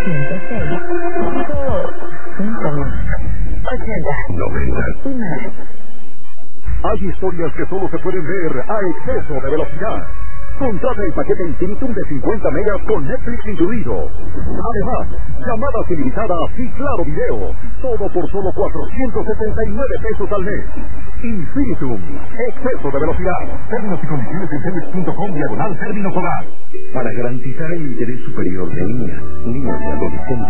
Hay historias que solo se pueden ver a exceso de velocidad. Contrata el paquete Infinitum de 50 megas con Netflix incluido. Además, llamadas ilimitadas y claro video. Todo por solo 479 pesos al mes. Infinitum. Exceso de velocidad. Términos y condiciones en Telmex.com/términos hogar. Para garantizar el interés superior de niñas y adolescentes